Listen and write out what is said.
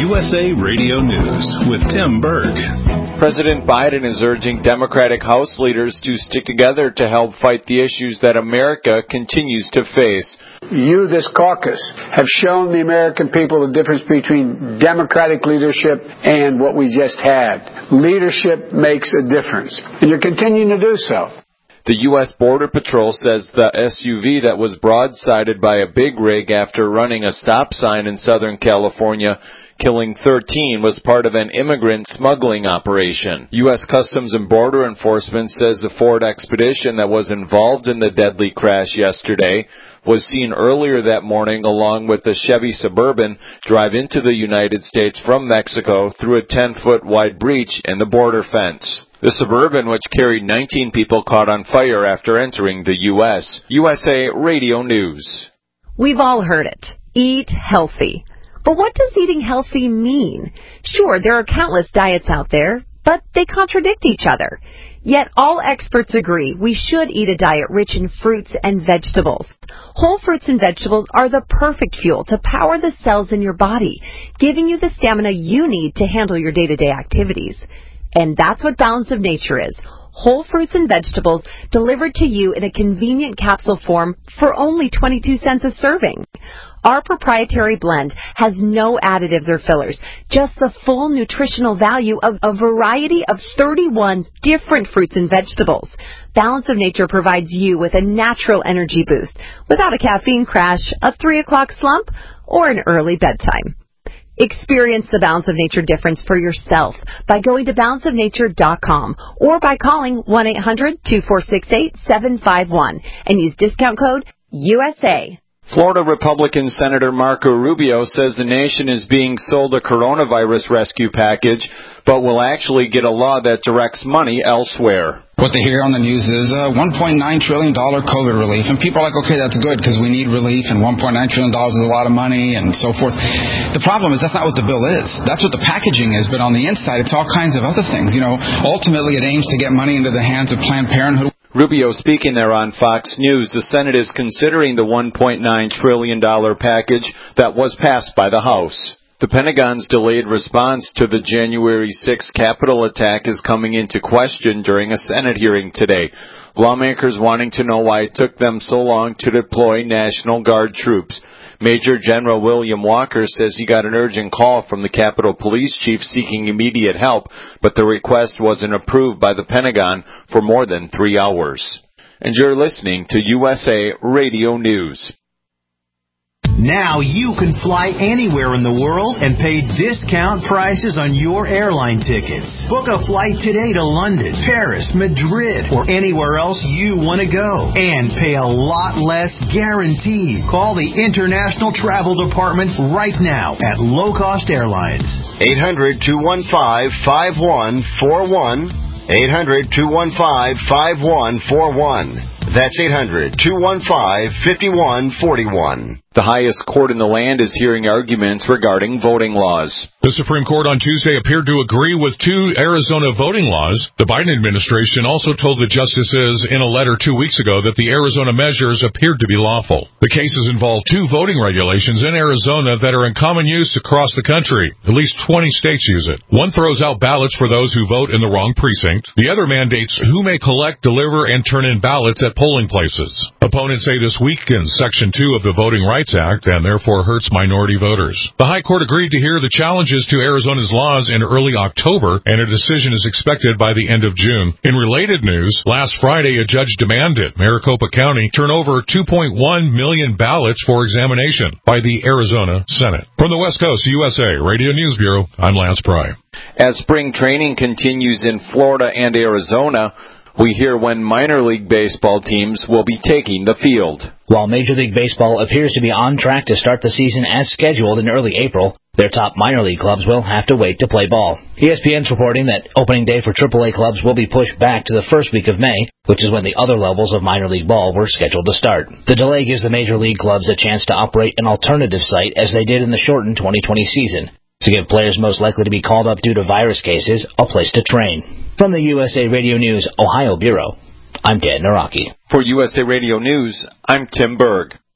USA Radio News with Tim Berg. President Biden is urging Democratic House leaders to stick together to help fight the issues that America continues to face. You, this caucus, have shown the American people the difference between Democratic leadership and what we just had. Leadership makes a difference, and you're continuing to do so. The U.S. Border Patrol says the SUV that was broadsided by a big rig after running a stop sign in Southern California, killing 13, was part of an immigrant smuggling operation. U.S. Customs and Border Enforcement says the Ford Expedition that was involved in the deadly crash yesterday was seen earlier that morning along with the Chevy Suburban drive into the United States from Mexico through a 10-foot wide breach in the border fence. The Suburban, which carried 19 people, caught on fire after entering the U.S. USA Radio News. We've all heard it. Eat healthy. But what does eating healthy mean? Sure, there are countless diets out there, but they contradict each other. Yet all experts agree we should eat a diet rich in fruits and vegetables. Whole fruits and vegetables are the perfect fuel to power the cells in your body, giving you the stamina you need to handle your day-to-day activities. And that's what Balance of Nature is. Whole fruits and vegetables delivered to you in a convenient capsule form for only 22 cents a serving. Our proprietary blend has no additives or fillers, just the full nutritional value of a variety of 31 different fruits and vegetables. Balance of Nature provides you with a natural energy boost without a caffeine crash, a 3 o'clock slump, or an early bedtime. Experience the Balance of Nature difference for yourself by going to balanceofnature.com or by calling 1-800-2468-751 and use discount code USA. Florida Republican Senator Marco Rubio says the nation is being sold a coronavirus rescue package, but will actually get a law that directs money elsewhere. What they hear on the news is $1.9 trillion COVID relief, and people are like, okay, that's good because we need relief, and $1.9 trillion is a lot of money, and so forth. The problem is that's not what the bill is. That's what the packaging is, but on the inside, it's all kinds of other things. You know, ultimately, it aims to get money into the hands of Planned Parenthood. Rubio speaking there on Fox News. The Senate is considering the $1.9 trillion package that was passed by the House. The Pentagon's delayed response to the January 6th Capitol attack is coming into question during a Senate hearing today. Lawmakers wanting to know why it took them so long to deploy National Guard troops. Major General William Walker says he got an urgent call from the Capitol Police Chief seeking immediate help, but the request wasn't approved by the Pentagon for more than 3 hours. And you're listening to USA Radio News. Now you can fly anywhere in the world and pay discount prices on your airline tickets. Book a flight today to London, Paris, Madrid, or anywhere else you want to go. And pay a lot less guaranteed. Call the International Travel Department right now at Low Cost Airlines. 800-215-5141. 800-215-5141. That's 800-215-5141. The highest court in the land is hearing arguments regarding voting laws. The Supreme Court on Tuesday appeared to agree with 2 Arizona voting laws. The Biden administration also told the justices in a letter 2 weeks ago that the Arizona measures appeared to be lawful. The cases involve 2 voting regulations in Arizona that are in common use across the country. At least 20 states use it. One throws out ballots for those who vote in the wrong precinct. The other mandates who may collect, deliver, and turn in ballots at polling places. Opponents say this weakens Section 2 of the Voting Rights Act and therefore hurts minority voters. The High Court agreed to hear the challenges to Arizona's laws in early October, and a decision is expected by the end of June. In related news, last Friday a judge demanded Maricopa County turn over 2.1 million ballots for examination by the Arizona Senate. From the West Coast, USA Radio News Bureau, I'm Lance Pry. As spring training continues in Florida and Arizona, we hear when minor league baseball teams will be taking the field. While Major League Baseball appears to be on track to start the season as scheduled in early April, their top minor league clubs will have to wait to play ball. ESPN's reporting that opening day for AAA clubs will be pushed back to the first week of May, which is when the other levels of minor league ball were scheduled to start. The delay gives the major league clubs a chance to operate an alternative site as they did in the shortened 2020 season, to give players most likely to be called up due to virus cases a place to train. From the USA Radio News Ohio Bureau, I'm Dan Naraki. For USA Radio News, I'm Tim Berg.